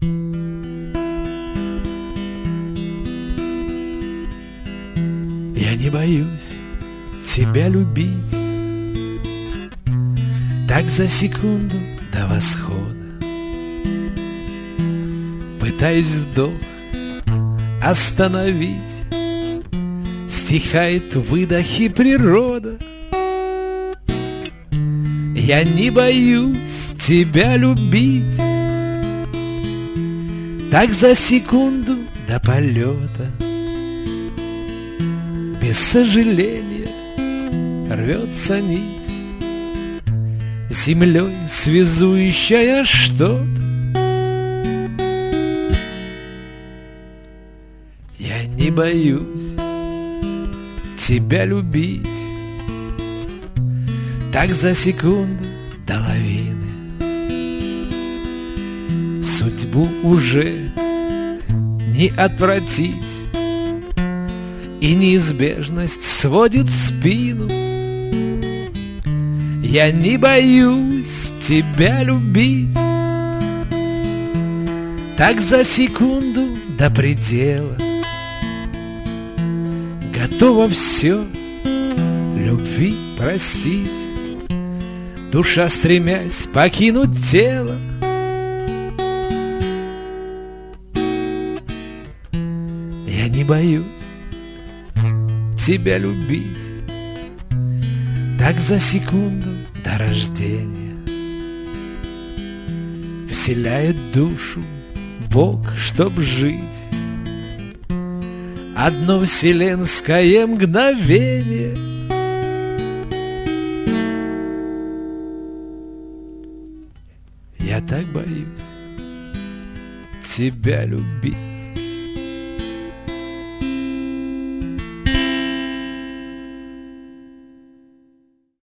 Я не боюсь тебя любить, так за секунду до восхода. Пытаюсь вдох остановить, стихает в выдохе природа. Я не боюсь тебя любить, так за секунду до полета. Без сожаления рвется нить, землей связующая что-то. Я не боюсь тебя любить, так за секунду до лавины. Судьбу уже не отвратить, и неизбежность сводит спину. Я не боюсь тебя любить, так за секунду до предела. Готова все любви простить, душа стремясь покинуть тело. Я не боюсь тебя любить, так за секунду до рождения. Вселяет душу Бог, чтоб жить, одно вселенское мгновение. Я так боюсь тебя любить.